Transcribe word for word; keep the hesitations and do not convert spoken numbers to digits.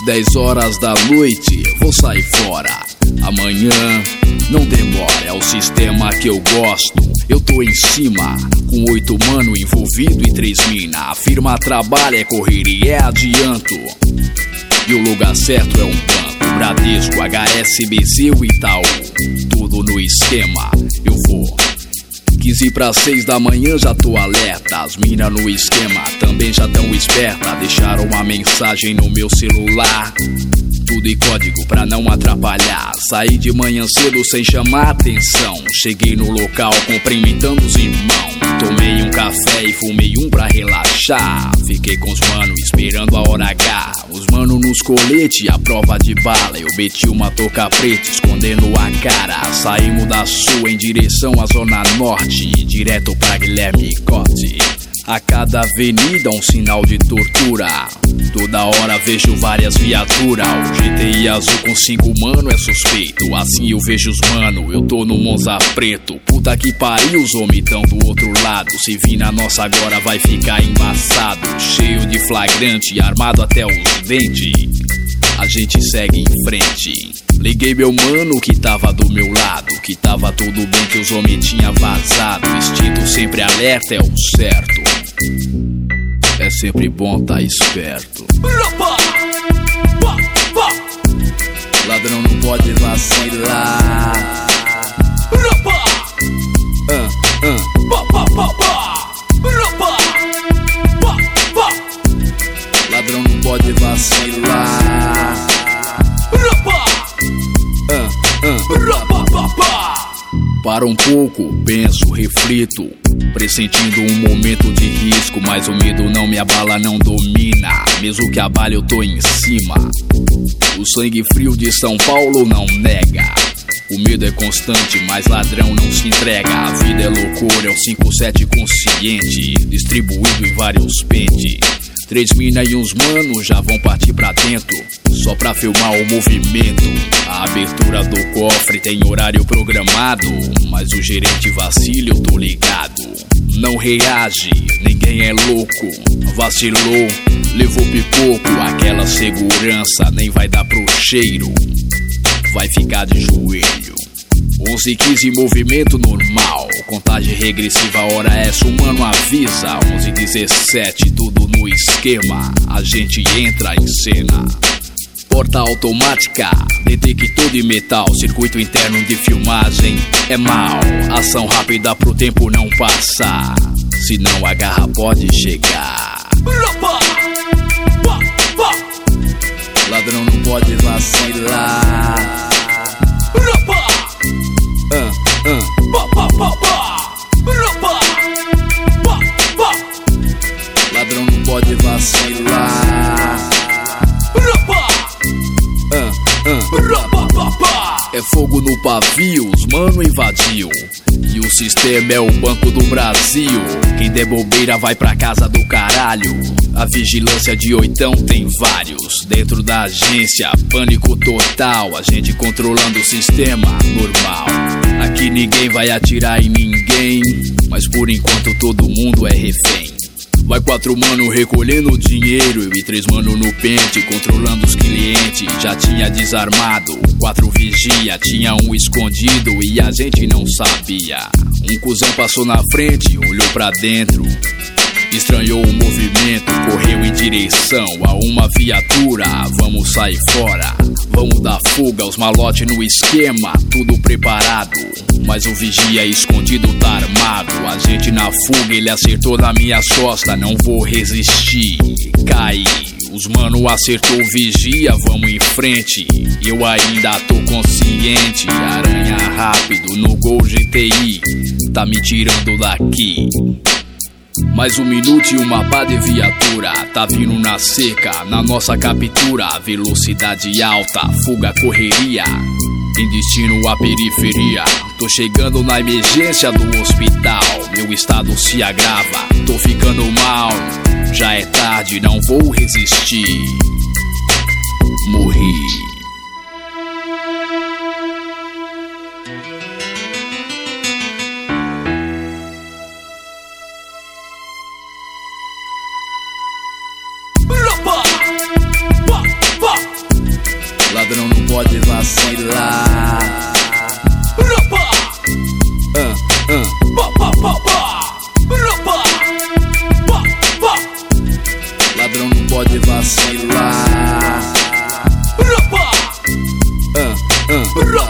dez horas da noite, vou sair fora. Amanhã não demora, é o sistema que eu gosto. Eu tô em cima, com oito mano envolvido e três mina. A firma trabalha, é correria, é adianto. E o lugar certo é um banco, Bradesco, H S B C ou Itaú. Tudo no esquema, eu vou. Quinze para seis da manhã já tô alerta. As mina no esquema também já tão esperta. Deixaram uma mensagem no meu celular, tudo em código pra não atrapalhar. Saí de manhã cedo sem chamar atenção. Cheguei no local cumprimentando os irmãos. Tomei um café e fumei um pra relaxar. Fiquei com os mano esperando a hora H. Os mano nos colete, a prova de bala. Eu meti uma touca preta escondendo a cara. Saímos da sul em direção à zona norte, direto pra Guilherme Cote. A cada avenida um sinal de tortura. Toda hora vejo várias viaturas. O G T I azul com cinco mano é suspeito. Assim eu vejo os mano, eu tô no Monza preto. Puta que pariu, os homens tão do outro lado. Se vir na nossa agora vai ficar embaçado. Cheio de flagrante, armado até os dentes. A gente segue em frente. Liguei meu mano que tava do meu lado, que tava tudo bem, que os homens tinha vazado. Instinto sempre alerta é o certo. É sempre bom tá esperto. Ladrão não pode vacilar. uh, uh. Ladrão não pode vacilar. Para um pouco, penso, reflito, pressentindo um momento de risco. Mas o medo não me abala, não domina. Mesmo que abale eu tô em cima. O sangue frio de São Paulo não nega. O medo é constante, mas ladrão não se entrega. A vida é loucura, é um cinco sete consciente, distribuído em vários pentes. Três mina e uns mano já vão partir pra dentro, só pra filmar o movimento. A abertura do cofre tem horário programado, mas o gerente vacila, eu tô ligado. Não reage, ninguém é louco. Vacilou, levou pipoco. Aquela segurança nem vai dar pro cheiro, vai ficar de joelho. Onze e quinze, movimento normal. Contagem regressiva, hora essa, o mano avisa. Onze e dezessete, tudo no esquema. A gente entra em cena. Porta automática, detector de metal. Circuito interno de filmagem é mal. Ação rápida pro tempo não passar, senão a garra pode chegar. Ladrão não pode vacilar. Uh, uh. Ladrão não pode vacilar. uh, uh. É fogo no pavio, os mano invadiu. E o sistema é o Banco do Brasil. Quem der bobeira vai pra casa do caralho. A vigilância de oitão tem vários. Dentro da agência, pânico total. A gente controlando o sistema normal. Aqui ninguém vai atirar em ninguém, mas por enquanto todo mundo é refém. Vai quatro mano recolhendo o dinheiro, eu e três mano no pente, controlando os clientes. Já tinha desarmado, quatro vigia, tinha um escondido e a gente não sabia. Um cuzão passou na frente, olhou pra dentro, estranhou o movimento, correu em direção a uma viatura. Vamos sair fora, vamos dar fuga, os malote no esquema, tudo preparado. Mas o vigia escondido tá armado. A gente na fuga, ele acertou na minha costa. Não vou resistir, caí. Os mano acertou o vigia, vamos em frente. Eu ainda tô consciente. Aranha rápido no Gol G T I, tá me tirando daqui. Mais um minuto e uma pá de viatura tá vindo na seca, na nossa captura. Velocidade alta, fuga, correria, em destino à periferia. Tô chegando na emergência do hospital, meu estado se agrava, tô ficando mal. Já é tarde, não vou resistir, morri. pode vacilar. Ah, ah. Ladrão não pode vacilar. Ah, ah.